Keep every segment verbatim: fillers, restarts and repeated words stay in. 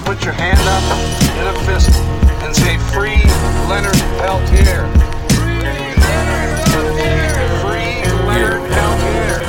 put your hand up in a fist and say, "Free Leonard Peltier." Free Leonard Peltier. Free Leonard Peltier.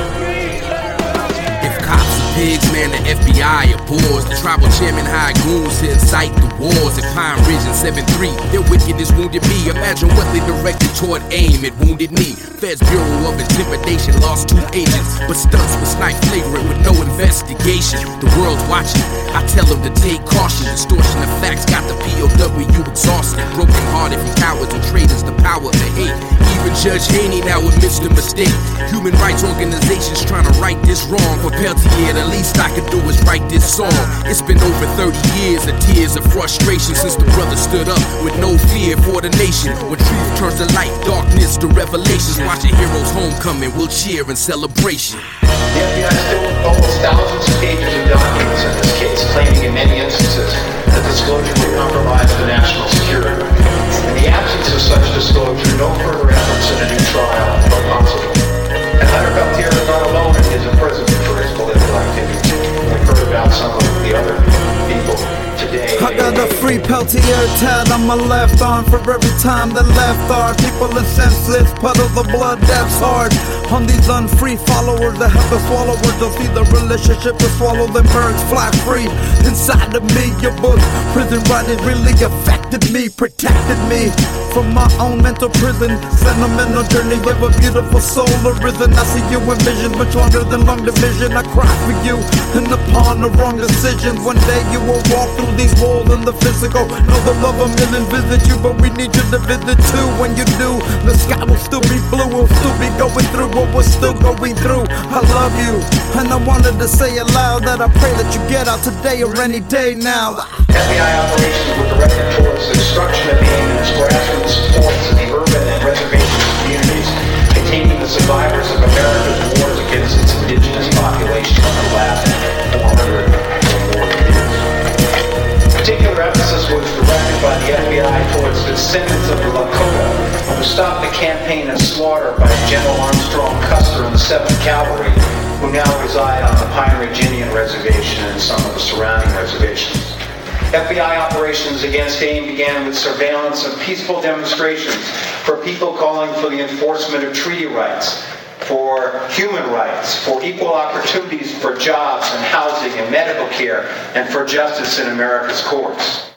If cops are pigs, man, the F B I abhors. The tribal chairman hired goons to incite the wars. At Pine Ridge in seven three, their wickedness wounded me. Imagine what they directed toward aim, it wounded me. Feds Bureau of Intimidation lost two agents, but stunts were sniped flagrant with no investigation. The world's watching, I tell them to take caution. Distortion of facts got the P O W exhausted. Broken hearted from cowards and traitors, the power of hate. Even Judge Haney now admits the mistake. Human rights organizations trying to right this wrong. For Peltier, the least I could do is write this song. It's been over thirty years of tears of frustration since the brother stood up with no fear for the nation. When truth turns to light, darkness to revelations. Watch a hero's homecoming, we'll cheer in celebration. The F B I still almost thousands of pages of documents in this case, claiming in many instances that disclosure would compromise the national security. In the absence of such disclosure, no further efforts in a new trial are possible. And Leonard Peltier is not alone in his imprisonment for his political activities. We've heard about some of the other people today. I got a free Peltier tat on my left arm for every time the left arm. People in senseless puddle the blood that's hard. On these unfree followers that have to swallow words, don't see the relationship to swallow them birds fly free. Inside of me, your book, prison writing really affected me, protected me from my own mental prison. Sentimental journey, live a beautiful soul arisen. I see you in visions much longer than long division. I cry for you and upon the wrong decisions. One day you will walk through these walls in the physical. Know the love a million visit you, but we need you to visit too. When you do, the sky will still be blue. We'll still be going through what we're still going through. I love you, and I wanted to say it loud that I pray that you get out today or any day now. F B I operations were directed towards the destruction of AIM and its grassroots supports in the urban and reservation communities, containing the survivors of America's wars against its indigenous population in the last four hundred or more years. Particular emphasis was directed by the F B I towards the descendants of the Lakota, who stopped the campaign of slaughter by General Armstrong Custer and the seventh Cavalry, who now reside on the Pine Ridge Indian Reservation and some of the surrounding reservations. F B I operations against AIM began with surveillance of peaceful demonstrations for people calling for the enforcement of treaty rights, for human rights, for equal opportunities for jobs and housing and medical care, and for justice in America's courts.